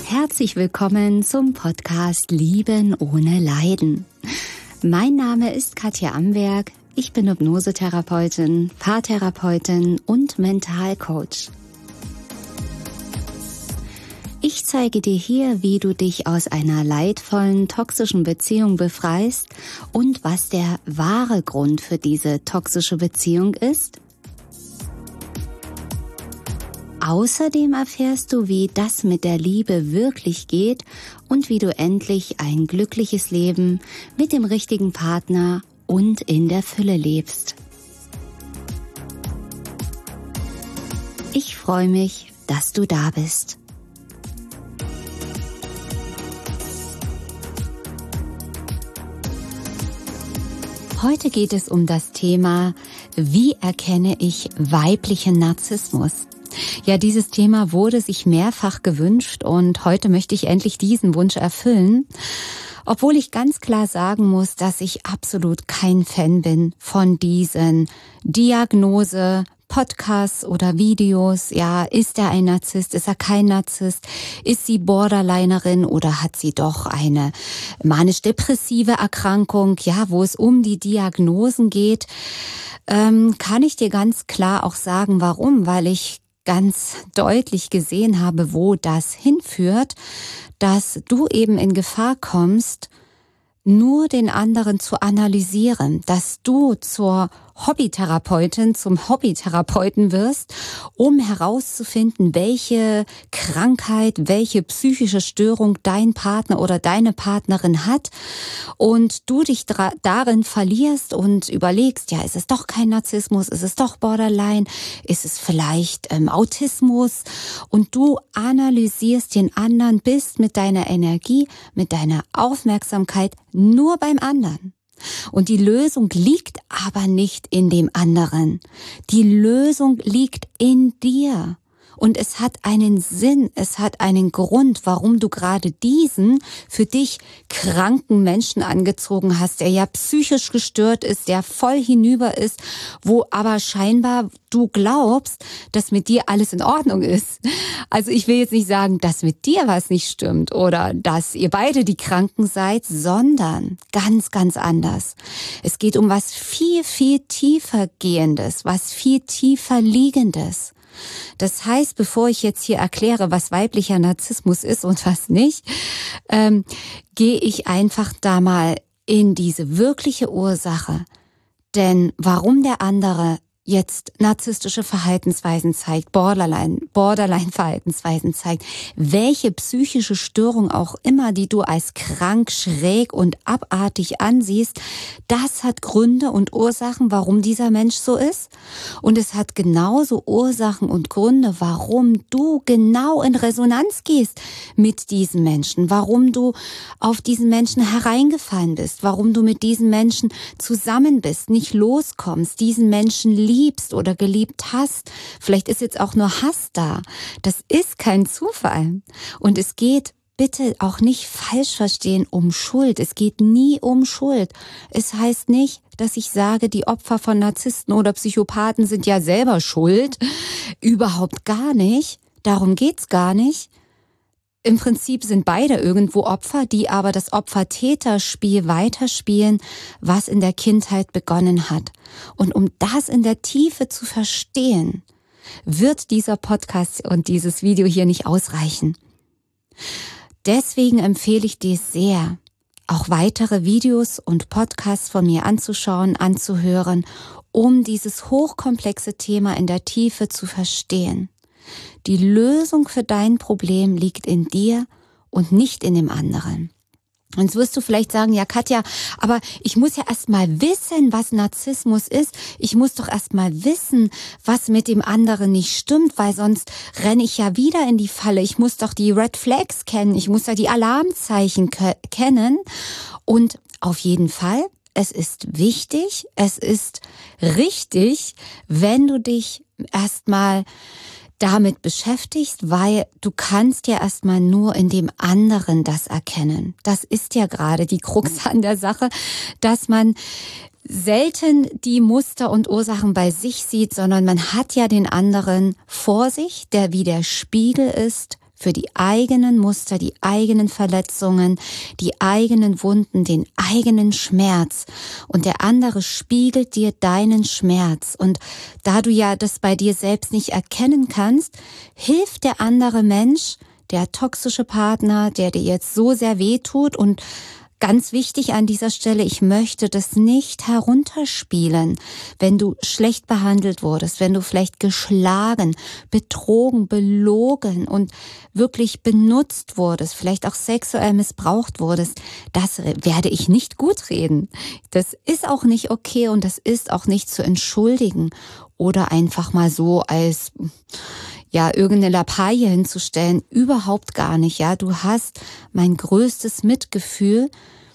Herzlich willkommen zum Podcast Lieben ohne Leiden. Mein Name ist Katja Amberg. Ich bin Hypnosetherapeutin, Paartherapeutin und Mentalcoach. Ich zeige dir hier, wie du dich aus einer leidvollen, toxischen Beziehung befreist und was der wahre Grund für diese toxische Beziehung ist. Außerdem erfährst du, wie das mit der Liebe wirklich geht und wie du endlich ein glückliches Leben mit dem richtigen Partner und in der Fülle lebst. Ich freue mich, dass du da bist. Heute geht es um das Thema, wie erkenne ich weiblichen Narzissmus? Ja, dieses Thema wurde sich mehrfach gewünscht und heute möchte ich endlich diesen Wunsch erfüllen. Obwohl ich ganz klar sagen muss, dass ich absolut kein Fan bin von diesen Diagnose-Podcasts oder Videos. Ja, ist er ein Narzisst? Ist er kein Narzisst? Ist sie Borderlinerin oder hat sie doch eine manisch-depressive Erkrankung? Ja, wo es um die Diagnosen geht, kann ich dir ganz klar auch sagen, warum, weil ich ganz deutlich gesehen habe, wo das hinführt, dass du eben in Gefahr kommst, nur den anderen zu analysieren, dass du zum Hobbytherapeuten wirst, um herauszufinden, welche Krankheit, welche psychische Störung dein Partner oder deine Partnerin hat und du dich darin verlierst und überlegst, ja, ist es doch kein Narzissmus, ist es doch Borderline, ist es vielleicht Autismus und du analysierst den anderen, bist mit deiner Energie, mit deiner Aufmerksamkeit nur beim anderen. Und die Lösung liegt aber nicht in dem anderen. Die Lösung liegt in dir. Und es hat einen Sinn, es hat einen Grund, warum du gerade diesen für dich kranken Menschen angezogen hast, der ja psychisch gestört ist, der voll hinüber ist, wo aber scheinbar du glaubst, dass mit dir alles in Ordnung ist. Also ich will jetzt nicht sagen, dass mit dir was nicht stimmt oder dass ihr beide die Kranken seid, sondern ganz, ganz anders. Es geht um was viel, viel tiefer gehendes, was viel tiefer liegendes. Das heißt, bevor ich jetzt hier erkläre, was weiblicher Narzissmus ist und was nicht, gehe ich einfach da mal in diese wirkliche Ursache. Denn warum der andere jetzt narzisstische Verhaltensweisen zeigt, Borderline-Verhaltensweisen zeigt, welche psychische Störung auch immer, die du als krank, schräg und abartig ansiehst, das hat Gründe und Ursachen, warum dieser Mensch so ist. Und es hat genauso Ursachen und Gründe, warum du genau in Resonanz gehst mit diesen Menschen, warum du auf diesen Menschen hereingefallen bist, warum du mit diesen Menschen zusammen bist, nicht loskommst, diesen Menschen liebst oder geliebt hast. Vielleicht ist jetzt auch nur Hass da. Das ist kein Zufall. Und es geht, bitte auch nicht falsch verstehen, um Schuld. Es geht nie um Schuld. Es heißt nicht, dass ich sage, die Opfer von Narzissten oder Psychopathen sind ja selber schuld. Überhaupt gar nicht. Darum geht's gar nicht. Im Prinzip sind beide irgendwo Opfer, die aber das Opfer-Täter-Spiel weiterspielen, was in der Kindheit begonnen hat. Und um das in der Tiefe zu verstehen, wird dieser Podcast und dieses Video hier nicht ausreichen. Deswegen empfehle ich dir sehr, auch weitere Videos und Podcasts von mir anzuschauen, anzuhören, um dieses hochkomplexe Thema in der Tiefe zu verstehen. Die Lösung für dein Problem liegt in dir und nicht in dem anderen. Und jetzt wirst du vielleicht sagen, ja Katja, aber ich muss ja erst mal wissen, was Narzissmus ist. Ich muss doch erst mal wissen, was mit dem anderen nicht stimmt, weil sonst renne ich ja wieder in die Falle. Ich muss doch die Red Flags kennen, ich muss ja die Alarmzeichen kennen. Und auf jeden Fall, es ist wichtig, es ist richtig, wenn du dich erst mal damit beschäftigst, weil du kannst ja erstmal nur in dem anderen das erkennen. Das ist ja gerade die Krux an der Sache, dass man selten die Muster und Ursachen bei sich sieht, sondern man hat ja den anderen vor sich, der wie der Spiegel ist für die eigenen Muster, die eigenen Verletzungen, die eigenen Wunden, den eigenen Schmerz. Und der andere spiegelt dir deinen Schmerz. Und da du ja das bei dir selbst nicht erkennen kannst, hilft der andere Mensch, der toxische Partner, der dir jetzt so sehr wehtut. Und ganz wichtig an dieser Stelle, ich möchte das nicht herunterspielen, wenn du schlecht behandelt wurdest, wenn du vielleicht geschlagen, betrogen, belogen und wirklich benutzt wurdest, vielleicht auch sexuell missbraucht wurdest, das werde ich nicht gut reden. Das ist auch nicht okay und das ist auch nicht zu entschuldigen oder einfach mal so als irgendeine Lappalie hinzustellen, überhaupt gar nicht, du hast mein größtes Mitgefühl,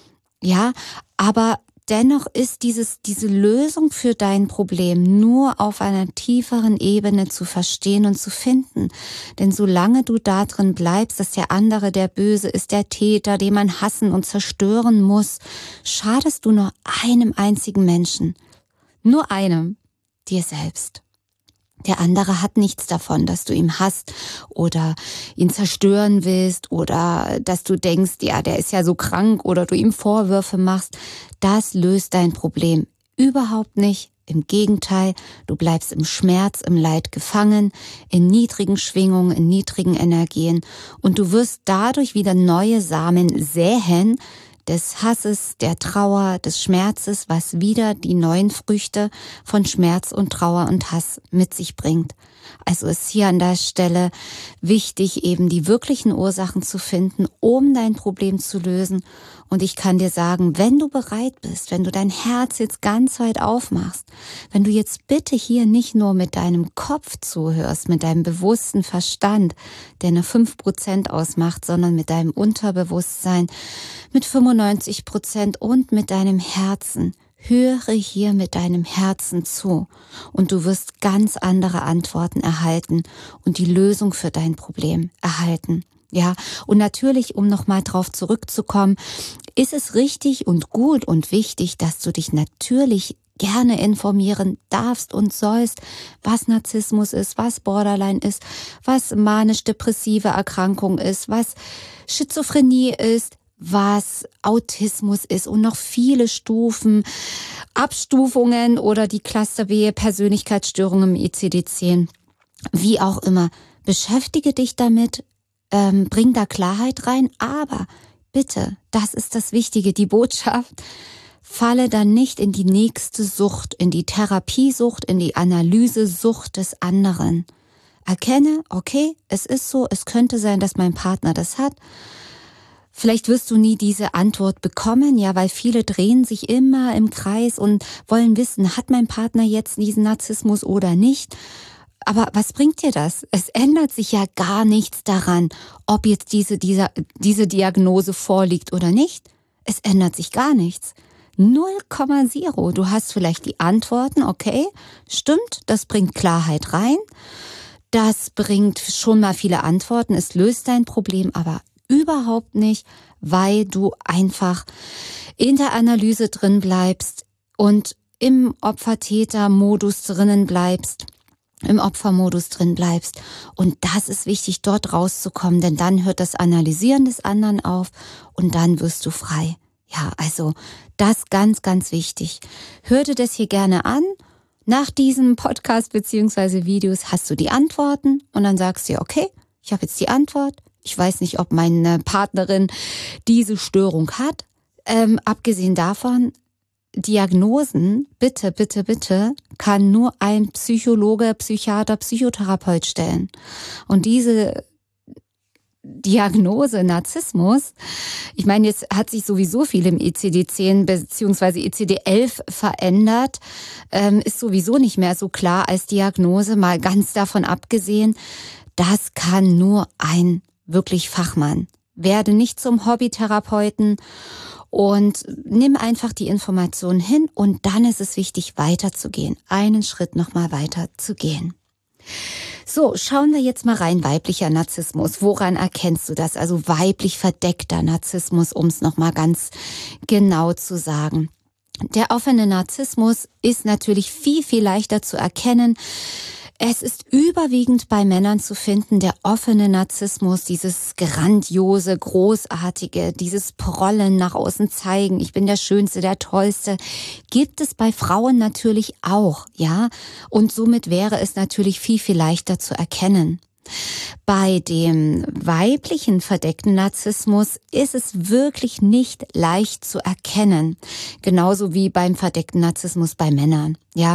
aber dennoch ist diese Lösung für dein Problem nur auf einer tieferen Ebene zu verstehen und zu finden. Denn solange du da drin bleibst, dass der andere der Böse ist, der Täter, den man hassen und zerstören muss, schadest du nur einem einzigen Menschen. Nur einem, dir selbst. Der andere hat nichts davon, dass du ihn hasst oder ihn zerstören willst oder dass du denkst, der ist ja so krank oder du ihm Vorwürfe machst. Das löst dein Problem überhaupt nicht. Im Gegenteil, du bleibst im Schmerz, im Leid gefangen, in niedrigen Schwingungen, in niedrigen Energien und du wirst dadurch wieder neue Samen säen, des Hasses, der Trauer, des Schmerzes, was wieder die neuen Früchte von Schmerz und Trauer und Hass mit sich bringt. Also ist hier an der Stelle wichtig, eben die wirklichen Ursachen zu finden, um dein Problem zu lösen. Und ich kann dir sagen, wenn du bereit bist, wenn du dein Herz jetzt ganz weit aufmachst, wenn du jetzt bitte hier nicht nur mit deinem Kopf zuhörst, mit deinem bewussten Verstand, der nur 5% ausmacht, sondern mit deinem Unterbewusstsein, mit 95% und mit deinem Herzen. Höre hier mit deinem Herzen zu und du wirst ganz andere Antworten erhalten und die Lösung für dein Problem erhalten. Ja, und natürlich, um nochmal drauf zurückzukommen, ist es richtig und gut und wichtig, dass du dich natürlich gerne informieren darfst und sollst, was Narzissmus ist, was Borderline ist, was manisch-depressive Erkrankung ist, was Schizophrenie ist, was Autismus ist und noch viele Stufen, Abstufungen oder die Cluster B Persönlichkeitsstörungen im ICD-10. Wie auch immer, beschäftige dich damit, bring da Klarheit rein, aber bitte, das ist das Wichtige, die Botschaft, falle dann nicht in die nächste Sucht, in die Therapiesucht, in die Analysesucht des anderen. Erkenne, okay, es ist so, es könnte sein, dass mein Partner das hat. Vielleicht wirst du nie diese Antwort bekommen, weil viele drehen sich immer im Kreis und wollen wissen, hat mein Partner jetzt diesen Narzissmus oder nicht? Aber was bringt dir das? Es ändert sich ja gar nichts daran, ob jetzt diese Diagnose vorliegt oder nicht. Es ändert sich gar nichts. 0,0. Du hast vielleicht die Antworten, okay, stimmt, das bringt Klarheit rein. Das bringt schon mal viele Antworten, es löst dein Problem, aber überhaupt nicht, weil du einfach in der Analyse drin bleibst und im Opfer-Täter-Modus drinnen bleibst, im Opfermodus drin bleibst. Und das ist wichtig, dort rauszukommen, denn dann hört das Analysieren des anderen auf und dann wirst du frei. Ja, also das ganz, ganz wichtig. Hör dir das hier gerne an. Nach diesem Podcast bzw. Videos hast du die Antworten und dann sagst du, okay, ich habe jetzt die Antwort. Ich weiß nicht, ob meine Partnerin diese Störung hat. Abgesehen davon, Diagnosen, bitte, kann nur ein Psychologe, Psychiater, Psychotherapeut stellen. Und diese Diagnose Narzissmus, ich meine, jetzt hat sich sowieso viel im ICD-10 bzw. ICD-11 verändert, ist sowieso nicht mehr so klar als Diagnose, mal ganz davon abgesehen, das kann nur ein wirklich Fachmann. Werde nicht zum Hobbytherapeuten und nimm einfach die Informationen hin und dann ist es wichtig, weiterzugehen, einen Schritt nochmal weiter zu gehen. So, schauen wir jetzt mal rein, weiblicher Narzissmus. Woran erkennst du das? Also weiblich verdeckter Narzissmus, um es nochmal ganz genau zu sagen. Der offene Narzissmus ist natürlich viel, viel leichter zu erkennen. Es ist überwiegend bei Männern zu finden, der offene Narzissmus, dieses grandiose, großartige, dieses Prollen nach außen zeigen, ich bin der Schönste, der Tollste, gibt es bei Frauen natürlich auch, ja. Und somit wäre es natürlich viel, viel leichter zu erkennen. Bei dem weiblichen verdeckten Narzissmus ist es wirklich nicht leicht zu erkennen. Genauso wie beim verdeckten Narzissmus bei Männern. Ja,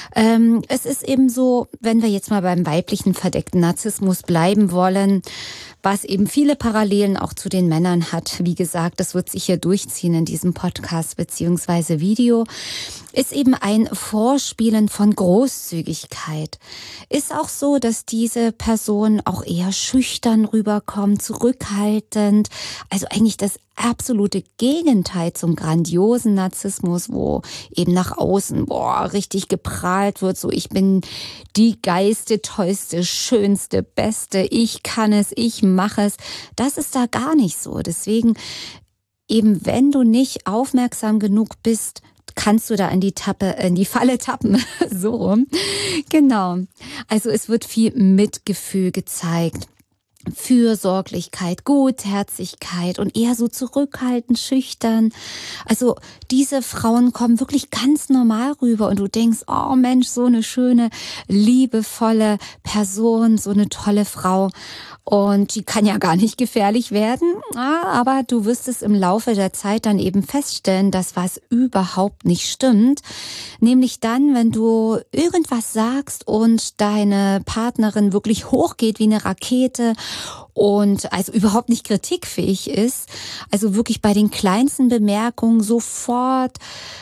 es ist eben so, wenn wir jetzt mal beim weiblichen verdeckten Narzissmus bleiben wollen, was eben viele Parallelen auch zu den Männern hat. Wie gesagt, das wird sich hier durchziehen in diesem Podcast beziehungsweise Video. Ist eben ein Vorspielen von Großzügigkeit. Ist auch so, dass diese Person auch eher schüchtern rüberkommt, zurückhaltend. Also eigentlich das absolute Gegenteil zum grandiosen Narzissmus, wo eben nach außen, richtig geprahlt wird, so ich bin die geilste, tollste, schönste, beste, ich kann es, ich mache es. Das ist da gar nicht so. Deswegen, eben wenn du nicht aufmerksam genug bist, kannst du da in die Falle tappen. So rum. Genau. Also es wird viel Mitgefühl gezeigt. Fürsorglichkeit, Gutherzigkeit und eher so zurückhaltend, schüchtern. Also diese Frauen kommen wirklich ganz normal rüber und du denkst, oh Mensch, so eine schöne, liebevolle Person, so eine tolle Frau. Und die kann ja gar nicht gefährlich werden, aber du wirst es im Laufe der Zeit dann eben feststellen, dass was überhaupt nicht stimmt. Nämlich dann, wenn du irgendwas sagst und deine Partnerin wirklich hochgeht wie eine Rakete und also überhaupt nicht kritikfähig ist, also wirklich bei den kleinsten Bemerkungen sofort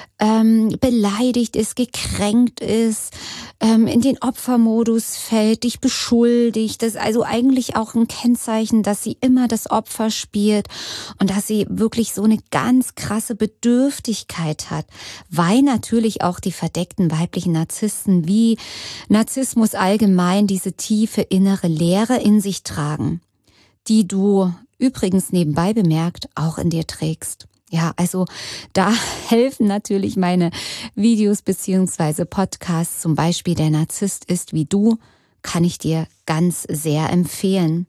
beleidigt ist, gekränkt ist, in den Opfermodus fällt, dich beschuldigt. Das ist also eigentlich auch ein Kennzeichen, dass sie immer das Opfer spielt und dass sie wirklich so eine ganz krasse Bedürftigkeit hat, weil natürlich auch die verdeckten weiblichen Narzissten wie Narzissmus allgemein diese tiefe innere Leere in sich tragen, die du übrigens nebenbei bemerkt auch in dir trägst. Ja, also da helfen natürlich meine Videos beziehungsweise Podcasts, zum Beispiel Der Narzisst ist wie du, kann ich dir ganz sehr empfehlen.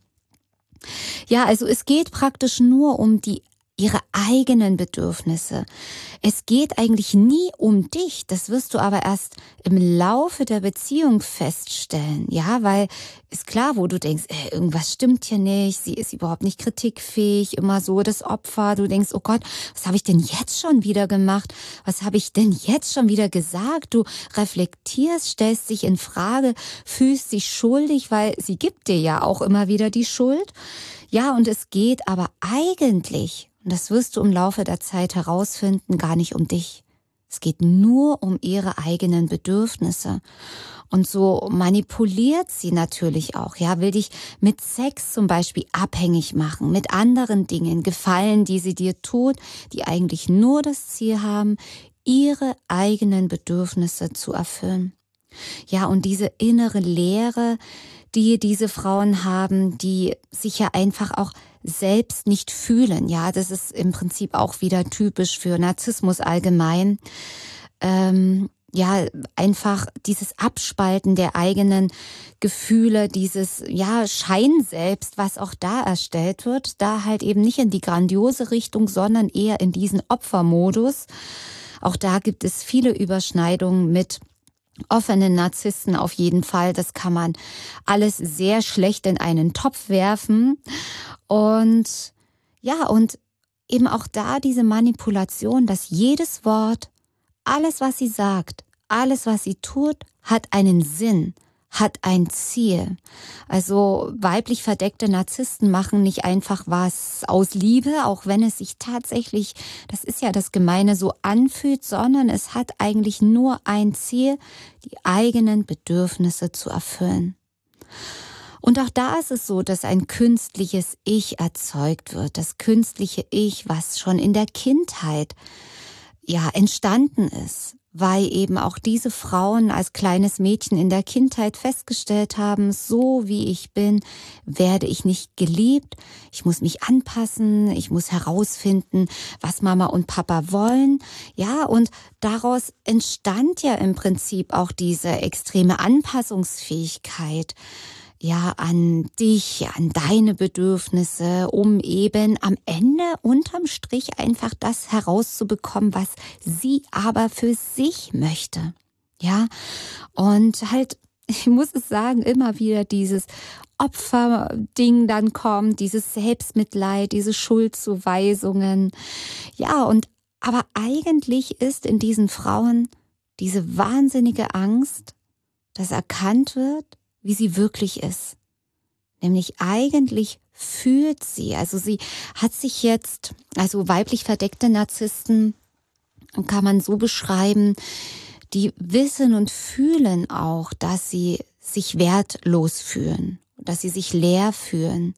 Ja, also es geht praktisch nur um ihre eigenen Bedürfnisse. Es geht eigentlich nie um dich. Das wirst du aber erst im Laufe der Beziehung feststellen. Ja, weil ist klar, wo du denkst, irgendwas stimmt hier nicht, sie ist überhaupt nicht kritikfähig, immer so das Opfer. Du denkst, oh Gott, was habe ich denn jetzt schon wieder gemacht? Was habe ich denn jetzt schon wieder gesagt? Du reflektierst, stellst dich in Frage, fühlst dich schuldig, weil sie gibt dir ja auch immer wieder die Schuld. Ja, und es geht aber eigentlich, und das wirst du im Laufe der Zeit herausfinden, gar nicht um dich. Es geht nur um ihre eigenen Bedürfnisse. Und so manipuliert sie natürlich auch, ja, will dich mit Sex zum Beispiel abhängig machen, mit anderen Dingen, Gefallen, die sie dir tut, die eigentlich nur das Ziel haben, ihre eigenen Bedürfnisse zu erfüllen. Ja, und diese innere Leere, die diese Frauen haben, die sich ja einfach auch selbst nicht fühlen. Ja, das ist im Prinzip auch wieder typisch für Narzissmus allgemein. Ja, einfach dieses Abspalten der eigenen Gefühle, dieses Scheinselbst, was auch da erstellt wird, da halt eben nicht in die grandiose Richtung, sondern eher in diesen Opfermodus. Auch da gibt es viele Überschneidungen mit offenen Narzissten auf jeden Fall. Das kann man alles sehr schlecht in einen Topf werfen. Und ja, und eben auch da diese Manipulation, dass jedes Wort, alles, was sie sagt, alles, was sie tut, hat einen Sinn, hat ein Ziel. Also weiblich verdeckte Narzissten machen nicht einfach was aus Liebe, auch wenn es sich tatsächlich, das ist ja das Gemeine, so anfühlt, sondern es hat eigentlich nur ein Ziel, die eigenen Bedürfnisse zu erfüllen. Und auch da ist es so, dass ein künstliches Ich erzeugt wird, das künstliche Ich, was schon in der Kindheit entstanden ist. weil eben auch diese Frauen als kleines Mädchen in der Kindheit festgestellt haben, so wie ich bin, werde ich nicht geliebt. Ich muss mich anpassen, ich muss herausfinden, was Mama und Papa wollen. Ja, und daraus entstand ja im Prinzip auch diese extreme Anpassungsfähigkeit, ja, an dich, an deine Bedürfnisse, um eben am Ende unterm Strich einfach das herauszubekommen, was sie aber für sich möchte. Ja, und halt, ich muss es sagen, immer wieder dieses Opferding dann kommt, dieses Selbstmitleid, diese Schuldzuweisungen. Ja, und aber eigentlich ist in diesen Frauen diese wahnsinnige Angst, dass erkannt wird, wie sie wirklich ist. Nämlich eigentlich fühlt sie, also sie hat sich jetzt, also weiblich verdeckte Narzissten kann man so beschreiben, die wissen und fühlen auch, dass sie sich wertlos fühlen, dass sie sich leer fühlen.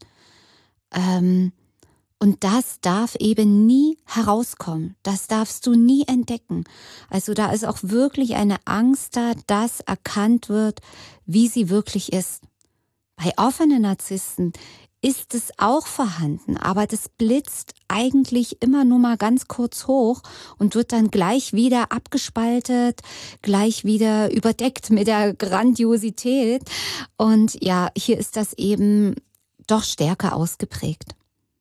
Und das darf eben nie herauskommen. Das darfst du nie entdecken. Also da ist auch wirklich eine Angst da, dass erkannt wird, wie sie wirklich ist. Bei offenen Narzissten ist es auch vorhanden, aber das blitzt eigentlich immer nur mal ganz kurz hoch und wird dann gleich wieder abgespaltet, gleich wieder überdeckt mit der Grandiosität. Und ja, hier ist das eben doch stärker ausgeprägt.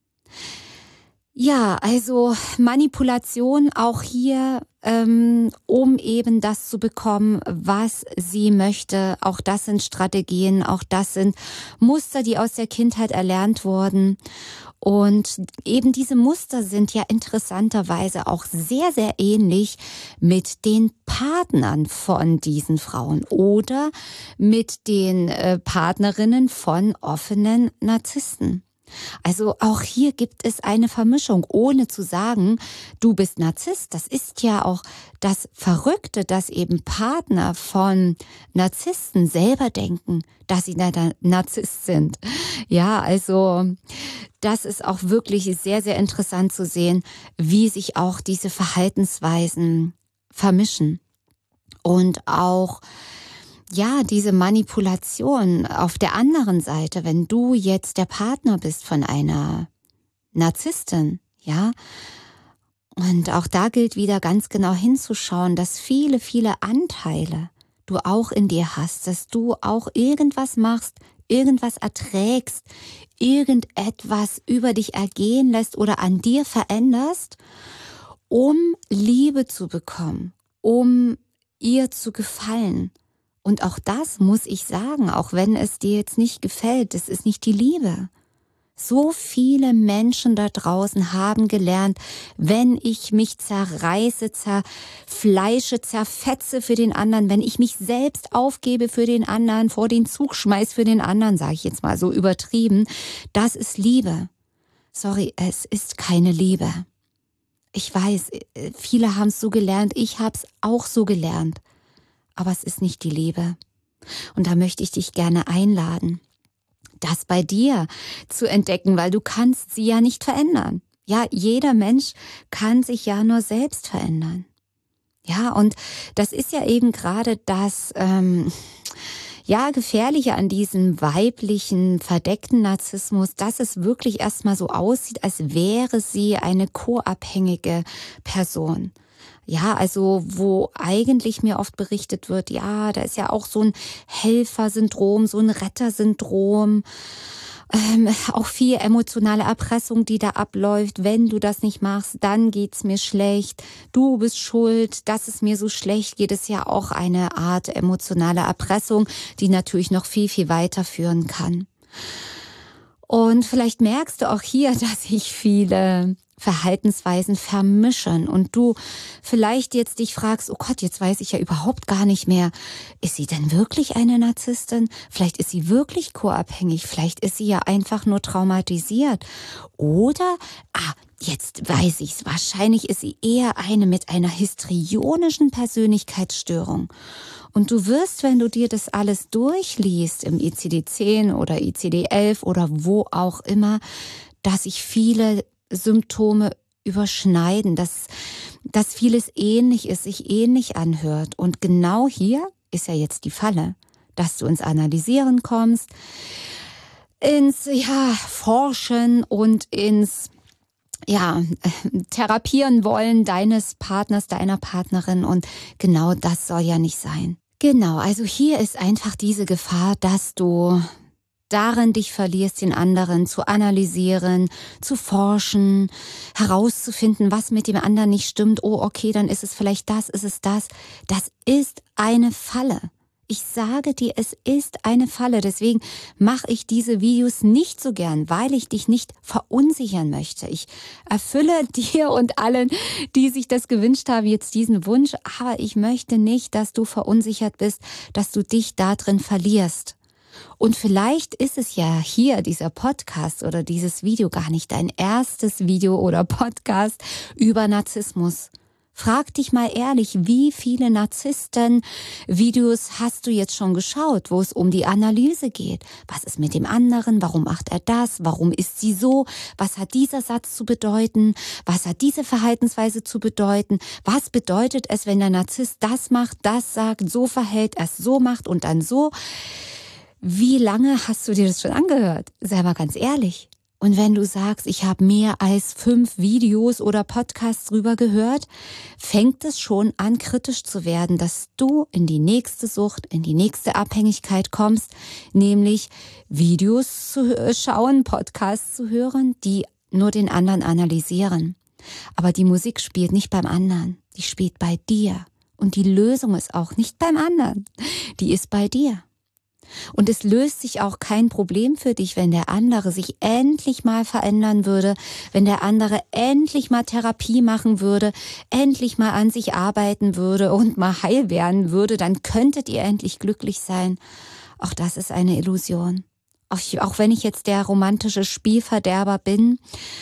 Ja, also Manipulation auch hier, um eben das zu bekommen, was sie möchte. Auch das sind Strategien, auch das sind Muster, die aus der Kindheit erlernt wurden. Und eben diese Muster sind ja interessanterweise auch sehr, sehr ähnlich mit den Partnern von diesen Frauen oder mit den Partnerinnen von offenen Narzissten. Also auch hier gibt es eine Vermischung, ohne zu sagen, du bist Narzisst. Das ist ja auch das Verrückte, dass eben Partner von Narzissten selber denken, dass sie Narzisst sind. Ja, also das ist auch wirklich sehr, sehr interessant zu sehen, wie sich auch diese Verhaltensweisen vermischen. Und auch ja, diese Manipulation auf der anderen Seite, wenn du jetzt der Partner bist von einer Narzisstin, ja, und auch da gilt wieder ganz genau hinzuschauen, dass viele, viele Anteile du auch in dir hast, dass du auch irgendwas machst, irgendwas erträgst, irgendetwas über dich ergehen lässt oder an dir veränderst, um Liebe zu bekommen, um ihr zu gefallen. Und auch das muss ich sagen, auch wenn es dir jetzt nicht gefällt, das ist nicht die Liebe. So viele Menschen da draußen haben gelernt, wenn ich mich zerreiße, zerfleische, zerfetze für den anderen, wenn ich mich selbst aufgebe für den anderen, vor den Zug schmeiß für den anderen, sage ich jetzt mal so übertrieben, das ist Liebe. Sorry, es ist keine Liebe. Ich weiß, viele haben es so gelernt, ich habe es auch so gelernt. Aber es ist nicht die Liebe. Und da möchte ich dich gerne einladen, das bei dir zu entdecken, weil du kannst sie ja nicht verändern. Ja, jeder Mensch kann sich ja nur selbst verändern. Ja, und das ist ja eben gerade das Gefährliche an diesem weiblichen, verdeckten Narzissmus, dass es wirklich erstmal so aussieht, als wäre sie eine co-abhängige Person. Ja, also wo eigentlich mir oft berichtet wird, ja, da ist ja auch so ein Helfersyndrom, so ein Rettersyndrom, auch viel emotionale Erpressung, die da abläuft. Wenn du das nicht machst, dann geht's mir schlecht. Du bist schuld, dass es mir so schlecht geht, ist ja auch eine Art emotionale Erpressung, die natürlich noch viel, viel weiterführen kann. Und vielleicht merkst du auch hier, dass sich viele Verhaltensweisen vermischen und du vielleicht jetzt dich fragst, oh Gott, jetzt weiß ich ja überhaupt gar nicht mehr, ist sie denn wirklich eine Narzisstin? Vielleicht ist sie wirklich co-abhängig, vielleicht ist sie ja einfach nur traumatisiert. Oder, jetzt weiß ich's, wahrscheinlich ist sie eher eine mit einer histrionischen Persönlichkeitsstörung. Und du wirst, wenn du dir das alles durchliest, im ICD-10 oder ICD-11 oder wo auch immer, dass sich viele Symptome überschneiden, dass vieles ähnlich ist, sich ähnlich anhört. Und genau hier ist ja jetzt die Falle, dass du ins Analysieren kommst, ins Forschen und ins Therapieren wollen deines Partners, deiner Partnerin. Und genau das soll ja nicht sein. Genau, also hier ist einfach diese Gefahr, dass du darin dich verlierst, den anderen zu analysieren, zu forschen, herauszufinden, was mit dem anderen nicht stimmt. Oh, okay, dann ist es vielleicht das, ist es das. Das ist eine Falle. Ich sage dir, es ist eine Falle. Deswegen mache ich diese Videos nicht so gern, weil ich dich nicht verunsichern möchte. Ich erfülle dir und allen, die sich das gewünscht haben, jetzt diesen Wunsch. Aber ich möchte nicht, dass du verunsichert bist, dass du dich da drin verlierst. Und vielleicht ist es ja hier, dieser Podcast oder dieses Video, gar nicht dein erstes Video oder Podcast über Narzissmus. Frag dich mal ehrlich, wie viele Narzissten-Videos hast du jetzt schon geschaut, wo es um die Analyse geht? Was ist mit dem anderen? Warum macht er das? Warum ist sie so? Was hat dieser Satz zu bedeuten? Was hat diese Verhaltensweise zu bedeuten? Was bedeutet es, wenn der Narzisst das macht, das sagt, so verhält, er es so macht und dann so? Wie lange hast du dir das schon angehört? Sei mal ganz ehrlich. Und wenn du sagst, ich habe mehr als 5 Videos oder Podcasts drüber gehört, fängt es schon an, kritisch zu werden, dass du in die nächste Sucht, in die nächste Abhängigkeit kommst, nämlich Videos zu schauen, Podcasts zu hören, die nur den anderen analysieren. Aber die Musik spielt nicht beim anderen, die spielt bei dir. Und die Lösung ist auch nicht beim anderen, die ist bei dir. Und es löst sich auch kein Problem für dich, wenn der andere sich endlich mal verändern würde, wenn der andere endlich mal Therapie machen würde, endlich mal an sich arbeiten würde und mal heil werden würde, dann könntet ihr endlich glücklich sein. Auch das ist eine Illusion. Auch wenn ich jetzt der romantische Spielverderber bin,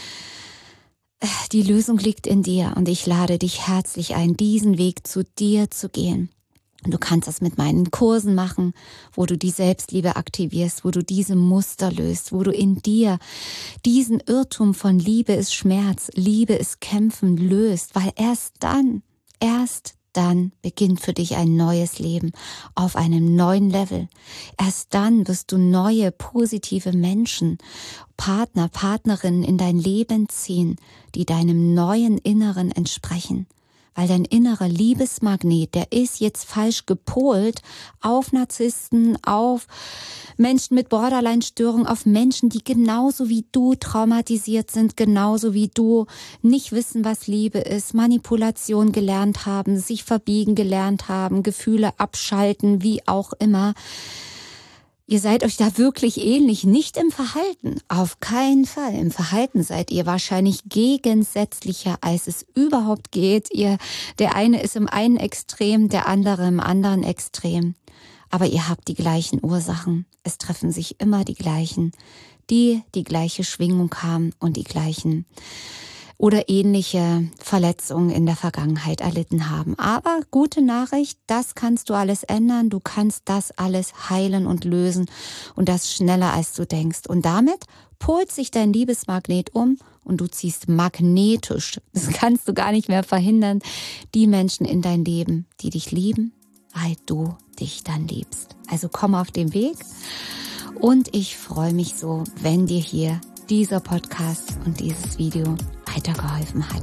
die Lösung liegt in dir und ich lade dich herzlich ein, diesen Weg zu dir zu gehen. Du kannst das mit meinen Kursen machen, wo du die Selbstliebe aktivierst, wo du diese Muster löst, wo du in dir diesen Irrtum von Liebe ist Schmerz, Liebe ist Kämpfen löst, weil erst dann beginnt für dich ein neues Leben auf einem neuen Level. Erst dann wirst du neue, positive Menschen, Partner, Partnerinnen in dein Leben ziehen, die deinem neuen Inneren entsprechen. Weil dein innerer Liebesmagnet, der ist jetzt falsch gepolt auf Narzissten, auf Menschen mit Borderline-Störung, auf Menschen, die genauso wie du traumatisiert sind, genauso wie du nicht wissen, was Liebe ist, Manipulation gelernt haben, sich verbiegen gelernt haben, Gefühle abschalten, wie auch immer. Ihr seid euch da wirklich ähnlich, nicht im Verhalten, auf keinen Fall. Im Verhalten seid ihr wahrscheinlich gegensätzlicher, als es überhaupt geht. Der eine ist im einen Extrem, der andere im anderen Extrem. Aber ihr habt die gleichen Ursachen. Es treffen sich immer die gleichen, die gleiche Schwingung haben und die gleichen oder ähnliche Verletzungen in der Vergangenheit erlitten haben. Aber gute Nachricht, das kannst du alles ändern, du kannst das alles heilen und lösen und das schneller als du denkst. Und damit polt sich dein Liebesmagnet um und du ziehst magnetisch, das kannst du gar nicht mehr verhindern, die Menschen in dein Leben, die dich lieben, weil du dich dann liebst. Also komm auf den Weg und ich freue mich so, wenn dir hier dieser Podcast und dieses Video weitergeholfen hat.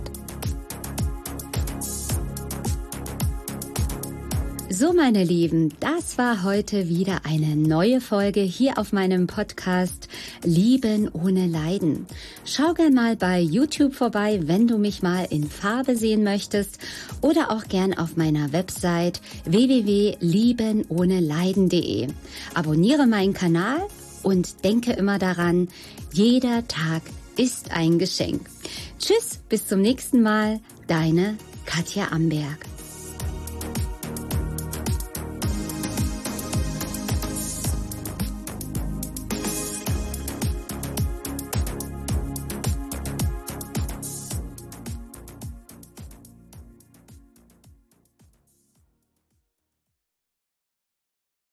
So, meine Lieben, das war heute wieder eine neue Folge hier auf meinem Podcast Lieben ohne Leiden. Schau gern mal bei YouTube vorbei, wenn du mich mal in Farbe sehen möchtest oder auch gern auf meiner Website www.liebenohneleiden.de. Abonniere meinen Kanal und denke immer daran, jeder Tag ist ein Geschenk. Tschüss, bis zum nächsten Mal, deine Katja Amberg.